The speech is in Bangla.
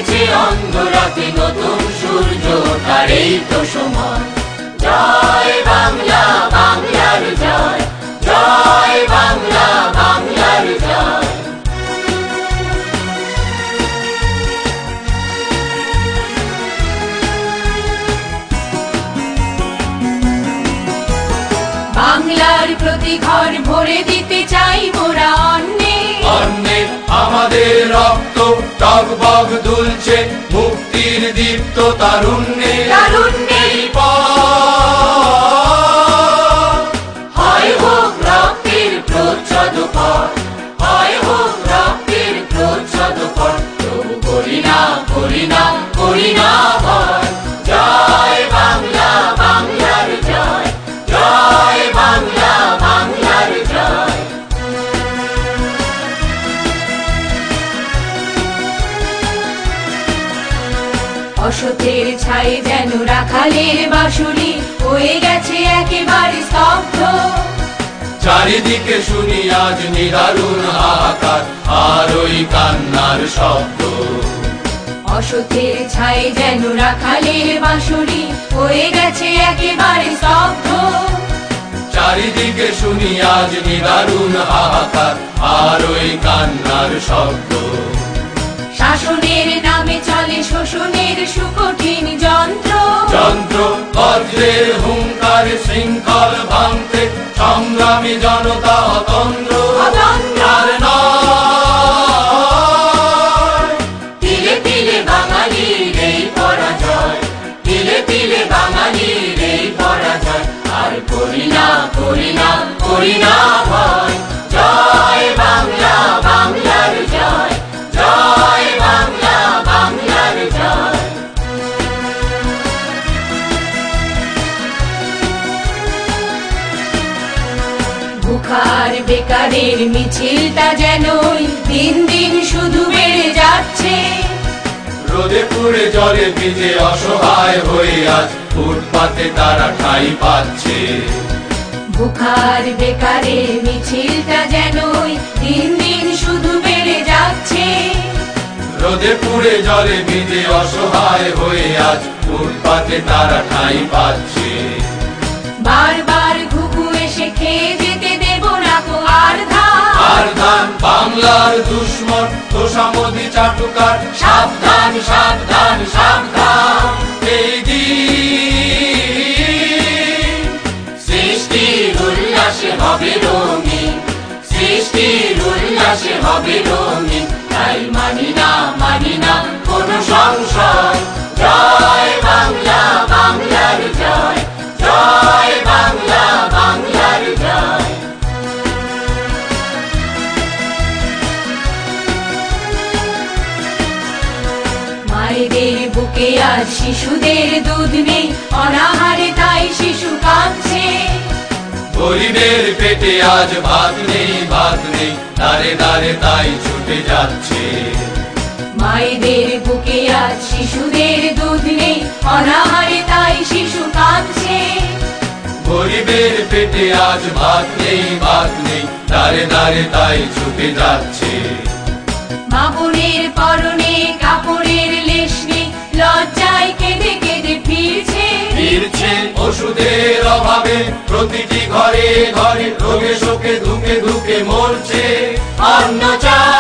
জেগেছে অন্ধরাতে নতুন সূর্য ওঠার এই তো সময়। জয় বাংলা, বাংলার জয়, জয় বাংলা, বাংলার জয়। বাংলার প্রতি ঘর ভরে দিতে চাই মোরা অন্নে, অন্নে আমাদের রক্ত টগবগ দুলছে মুক্তির দীপ্ত তারুণ্যে। তারুণ্যের হয় হোক রক্তের প্রচ্ছদ পথ, হয় হোক রক্তের প্রচ্ছদ পথ, তবু করি না, করি না, করি না ভয়। জয় বাংলা, বাংলার জয়, জয় বাংলা, বাংলার জয়। অসতের ছাই যেন রাখালের বাঁশুরি হয়ে গেছে একেবারে স্তব্ধ। চারিদিকে শুনি আজ নিদারুণ হাহাকার আর ওই কান্নার শব্দ। অসতের ছাই যেন রাখালের বাঁশুরি হয়ে গেছে একেবারে স্তব্ধ। চারিদিকে শুনি আজ নিদারুণ হাহাকার আর ওই কান্নার শব্দ। শাসনের নামে চলে শোষণের সুকঠিন যন্ত্র, যন্ত্র বজ্রের হুঙ্কার শৃঙ্খল ভাঙতে সংগ্রামী জনতা অতন্দ্র। আর নয় তিলে তিলে বাঙালির এই পরাজয়, তিলে তিলে বাঙালির এই পরাজয়। আর করি না, করি না, করি না ভয়। জয় বাংলা, বাংলার জয়, জয় বাংলা, বাংলার জয়। বুখার বেকারের মিছিলটা যেন দিন দিন শুধু বেড়ে যাচ্ছে। রোদে পুড়ে জলে ভিজে অসহায় হয়ে আজ ফুটপাতে তারা ঠাঁই পাচ্ছে। বুখার বেকারের মিছিলটা যেন দিন দিন শুধু বেড়ে যাচ্ছে। রোদে পুড়ে জলে ভিজে অসহায় হয়ে আজ ফুটপাতে তারা ঠাঁই পাচ্ছে। বারবার ঘুঘু এসে খেয়ে যেতে দেব না কো আর আর ধান বাংলার দুশ্মন তোষামোদি চাটুকার সাবধান, সাবধান, সাবধান। এই দিন সৃষ্টির উল্লাসে হবে রঙিন, সৃষ্টির উল্লাসে হবে রঙিন। তাই মানি না, মানি না কোনো সংশয়। জয় বাংলা, বাংলার জয়, জয় বাংলা, বাংলার জয়। মায়েদের বুকে আজ শিশুদের দুধ নেই, অনাহারে তাই শিশু কাঁদছে। গরিবের পেটে আজ ভাত নেই, ভাত নেই, দাঁড়ে দাঁড়ে তাই ছুটে যাচ্ছে। মায়েদের বুকে আজ শিশুদের দুধ নেই, অনাহারে তাই শিশু কাঁদছে। গরিবের পেটে আজ ভাত নেই, ভাত নেই, দাঁড়ে দাঁড়ে তাই ছুটে যাচ্ছে। মা বোনের পরনে কাপড়ের লেশ নেই, লজ্জায় কেঁদে কেঁদে ফিরছে। ফিরছে ওষুধের অভাবে প্রতিটি ঘরে ঘরে রোগে শোকে ধুকে ধুকে মরছে। অন্ন চাল